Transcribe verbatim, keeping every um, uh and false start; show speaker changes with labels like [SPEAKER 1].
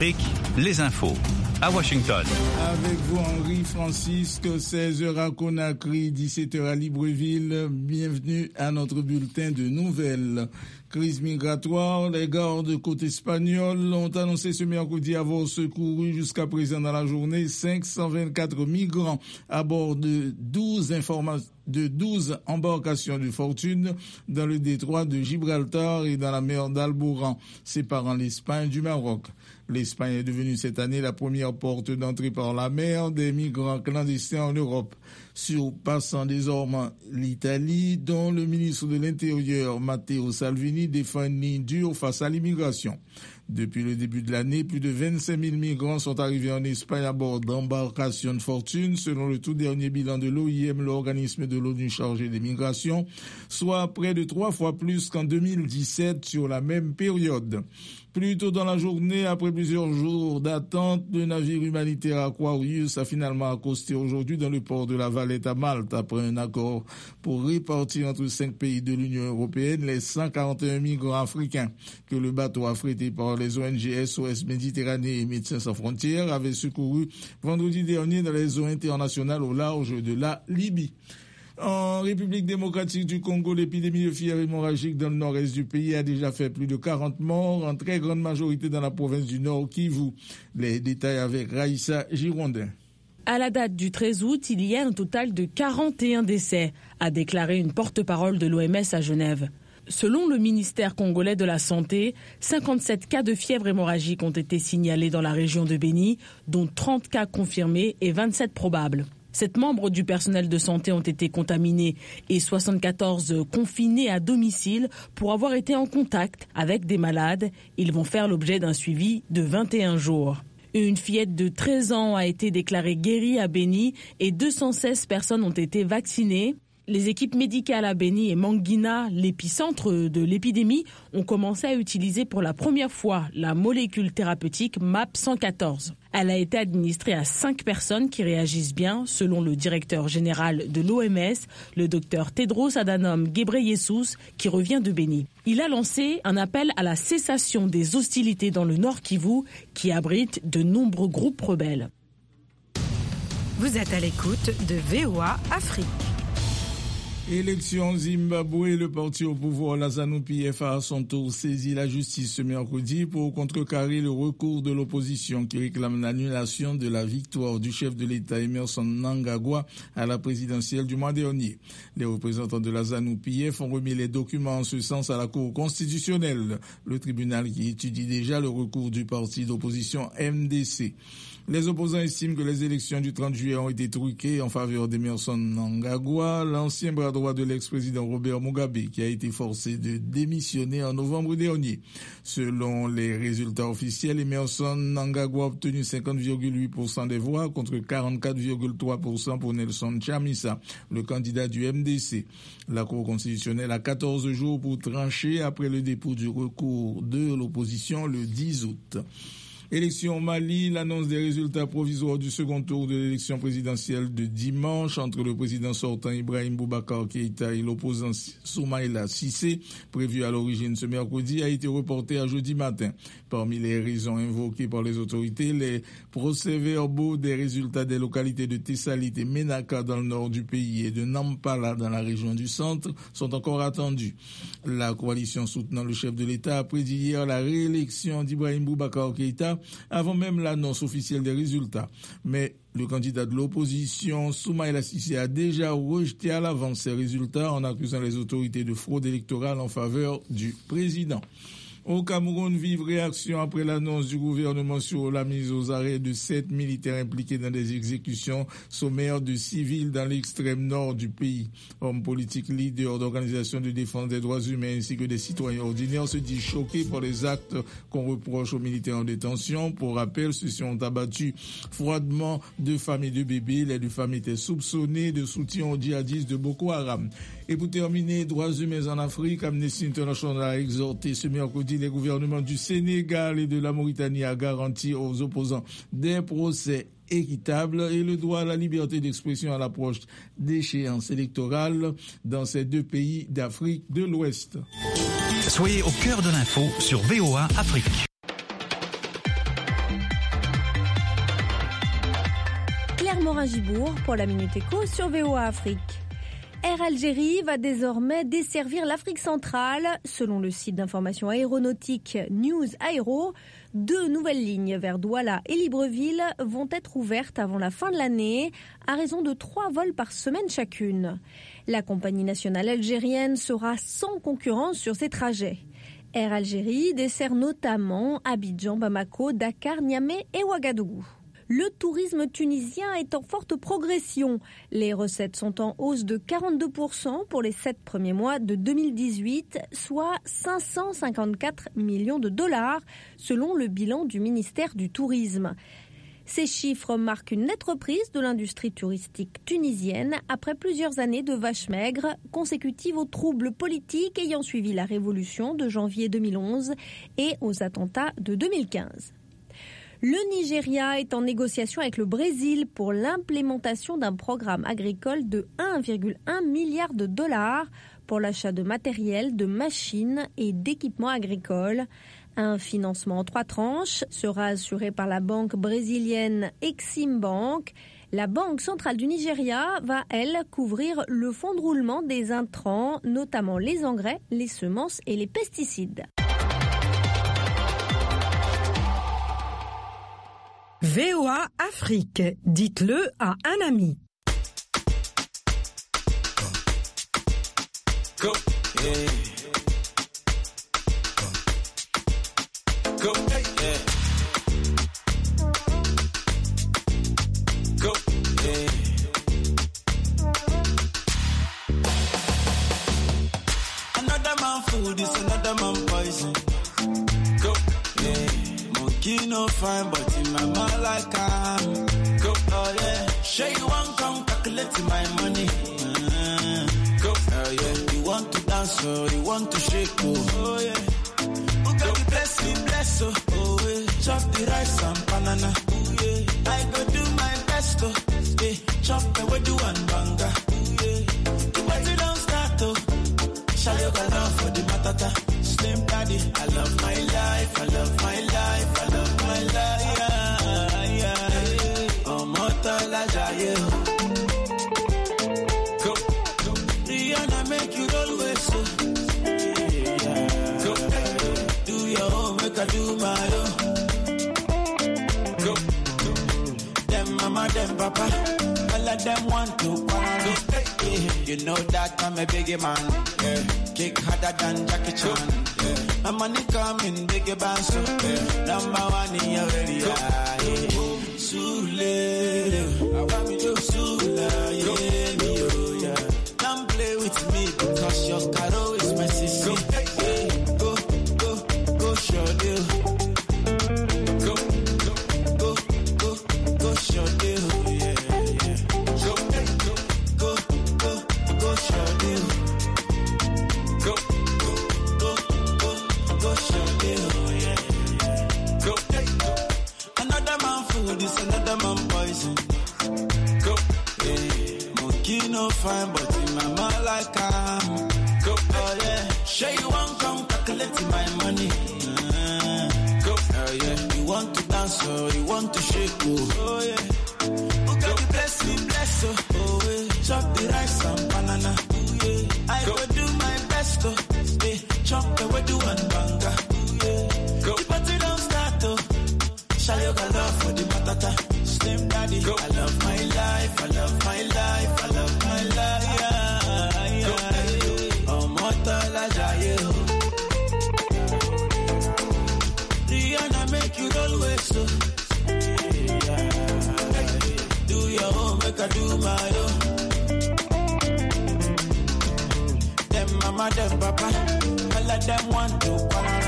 [SPEAKER 1] Les infos à Washington.
[SPEAKER 2] Avec vous, Henri Francisque, seize heures à Conakry, dix-sept heures à Libreville. Bienvenue à notre bulletin de nouvelles. Crise migratoire, les gardes côte espagnole ont annoncé ce mercredi avoir secouru jusqu'à présent dans la journée cinq cent vingt-quatre migrants à bord de douze informations. de douze embarcations de fortune dans le détroit de Gibraltar et dans la mer d'Alboran, séparant l'Espagne du Maroc. L'Espagne est devenue cette année la première porte d'entrée par la mer des migrants clandestins en Europe, surpassant désormais l'Italie, dont le ministre de l'Intérieur, Matteo Salvini, défend une ligne dure face à l'immigration. Depuis le début de l'année, plus de vingt-cinq mille migrants sont arrivés en Espagne à bord d'embarcations de fortune, selon le tout dernier bilan de l'O I M, l'organisme de l'ONU chargé des migrations, soit près de trois fois plus qu'en deux mille dix-sept sur la même période. Plus tôt dans la journée, après plusieurs jours d'attente, le navire humanitaire Aquarius a finalement accosté aujourd'hui dans le port de la Valette à Malte, après un accord pour répartir entre cinq pays de l'Union européenne les cent quarante et un migrants africains que le bateau affrété par les O N G S O S Méditerranée et Médecins sans frontières avait secouru vendredi dernier dans les eaux internationales au large de la Libye. En République démocratique du Congo, l'épidémie de fièvre hémorragique dans le nord-est du pays a déjà fait plus de quarante morts, en très grande majorité dans la province du Nord Kivu. Les détails avec Raïssa Girondin.
[SPEAKER 3] À la date du treize août, il y a un total de quarante et un décès, a déclaré une porte-parole de l'O M S à Genève. Selon le ministère congolais de la Santé, cinquante-sept cas de fièvre hémorragique ont été signalés dans la région de Béni, dont trente cas confirmés et vingt-sept probables. Sept membres du personnel de santé ont été contaminés et soixante-quatorze confinés à domicile pour avoir été en contact avec des malades. Ils vont faire l'objet d'un suivi de vingt et un jours. Une fillette de treize ans a été déclarée guérie à Béni et deux cent seize personnes ont été vaccinées. Les équipes médicales à Béni et Mangina, l'épicentre de l'épidémie, ont commencé à utiliser pour la première fois la molécule thérapeutique M A P cent quatorze. Elle a été administrée à cinq personnes qui réagissent bien, selon le directeur général de l'O M S, le docteur Tedros Adhanom Ghebreyesus, qui revient de Béni. Il a lancé un appel à la cessation des hostilités dans le Nord Kivu, qui abrite de nombreux groupes rebelles.
[SPEAKER 4] Vous êtes à l'écoute de V O A Afrique.
[SPEAKER 2] Élection Zimbabwe, le parti au pouvoir, la ZANU-P F, a à son tour saisi la justice ce mercredi pour contrecarrer le recours de l'opposition qui réclame l'annulation de la victoire du chef de l'État Emmerson Mnangagwa à la présidentielle du mois dernier. Les représentants de la ZANU-P F ont remis les documents en ce sens à la Cour constitutionnelle, le tribunal qui étudie déjà le recours du parti d'opposition M D C. Les opposants estiment que les élections du trente juillet ont été truquées en faveur d'Emmerson Mnangagwa, l'ancien bras droit de l'ex-président Robert Mugabe, qui a été forcé de démissionner en novembre dernier. Selon les résultats officiels, Emmerson Mnangagwa a obtenu cinquante virgule huit pour cent des voix contre quarante-quatre virgule trois pour cent pour Nelson Chamisa, le candidat du M D C. La Cour constitutionnelle a quatorze jours pour trancher après le dépôt du recours de l'opposition le dix août. Élection au Mali, l'annonce des résultats provisoires du second tour de l'élection présidentielle de dimanche entre le président sortant Ibrahim Boubacar Keïta et l'opposant Soumaïla Cissé, prévu à l'origine ce mercredi, a été reporté à jeudi matin. Parmi les raisons invoquées par les autorités, les procès-verbaux des résultats des localités de Tessalit et Ménaka dans le nord du pays et de Nampala dans la région du centre sont encore attendus. La coalition soutenant le chef de l'État a prédit hier la réélection d'Ibrahim Boubacar Keïta avant même l'annonce officielle des résultats. Mais le candidat de l'opposition, Soumaïla Cissé, a déjà rejeté à l'avance ces résultats en accusant les autorités de fraude électorale en faveur du président. Au Cameroun, vive réaction après l'annonce du gouvernement sur la mise aux arrêts de sept militaires impliqués dans des exécutions sommaires de civils dans l'extrême nord du pays. Hommes politiques, leaders d'organisations de défense des droits humains ainsi que des citoyens ordinaires se disent choqués par les actes qu'on reproche aux militaires en détention. Pour rappel, ceux-ci ont abattu froidement deux femmes et deux bébés. Les deux femmes étaient soupçonnées de soutien aux djihadistes de Boko Haram. Et pour terminer, droits humains en Afrique, Amnesty International a exhorté ce mercredi les gouvernements du Sénégal et de la Mauritanie à garantir aux opposants des procès équitables et le droit à la liberté d'expression à l'approche d'échéances électorales dans ces deux pays d'Afrique de l'Ouest.
[SPEAKER 1] Soyez au cœur de l'info sur V O A Afrique.
[SPEAKER 5] Claire Morin-Gibourg pour la Minute Éco sur V O A Afrique. Air Algérie va désormais desservir l'Afrique centrale. Selon le site d'information aéronautique News Aero, deux nouvelles lignes vers Douala et Libreville vont être ouvertes avant la fin de l'année, à raison de trois vols par semaine chacune. La compagnie nationale algérienne sera sans concurrence sur ces trajets. Air Algérie dessert notamment Abidjan, Bamako, Dakar, Niamey et Ouagadougou. Le tourisme tunisien est en forte progression. Les recettes sont en hausse de quarante-deux pour cent pour les sept premiers mois de deux mille dix-huit, soit cinq cent cinquante-quatre millions de dollars, selon le bilan du ministère du Tourisme. Ces chiffres marquent une nette reprise de l'industrie touristique tunisienne après plusieurs années de vaches maigres consécutives aux troubles politiques ayant suivi la révolution de janvier deux mille onze et aux attentats de deux mille quinze. Le Nigeria est en négociation avec le Brésil pour l'implémentation d'un programme agricole de un virgule un milliard de dollars pour l'achat de matériel, de machines et d'équipements agricoles. Un financement en trois tranches sera assuré par la banque brésilienne Exim Bank. La Banque centrale du Nigeria va, elle, couvrir le fonds de roulement des intrants, notamment les engrais, les semences et les pesticides.
[SPEAKER 4] V O A Afrique, dites-le à un ami.
[SPEAKER 6] Go, yeah. Go, hey, yeah. Go, yeah. Another man food is another man poison. Go, yeah. Monkey no fine, but in my mind like I'm. Go, oh yeah. Sure you want come calculate my money. Uh, go, oh yeah. You want to dance, oh, you want to shake, oh, oh yeah. Who got the bless me, bless, oh, oh yeah. Chop the rice and banana, oh yeah. I go do my best, oh yeah. Chop the way do and banga, oh yeah. The party don't start, oh. Shall you go love for the matata? Slim daddy, I love my life, I love my life, I love my life, yeah, yeah. Oh, mortal, yeah. Go, go. Rihanna make you always so. Yeah. Go, do your own, make I do my own. Go, go. Them mama, them papa, all of them want to quarrel. Yeah. You know that I'm a biggie man. Yeah. Kick harder than Jackie Chan. Yeah. My money coming, biggie band, so yeah. Number one in your area. Yeah. Sule, I want me to Sula, yeah, me, oh, yeah. Don't play with me because your caro is my sister. Yeah. Go, go, go, show deal. Go, go, go, go, go, show deal. Yeah, yeah. Go, go, go, go, go, show deal. Go, go, go, go, go, show deal. Yeah, yeah. Go, go. Another man food is another man poison. Go, yeah. Monkey no fine, but in my mind like I'm. Go, oh yeah. Sure you want come calculate my money. Uh, go, oh yeah. You want to dance, oh, you want to shake, oh, oh yeah. Who got the bless me, bless, oh, oh yeah. Chop the rice and banana, oh yeah. I go, go do my best, oh, yeah. Chop the way do and banga, oh yeah. Go, the party don't start, oh. Shall you got love for the matata? Slim daddy, go. I love my life, I love my life, I love my life, yeah, yeah. Oh, mortal, yeah. Rihanna make you always so. Yeah. Do your own, make I do my own. Them mama, them papa, all of them want to quarrel.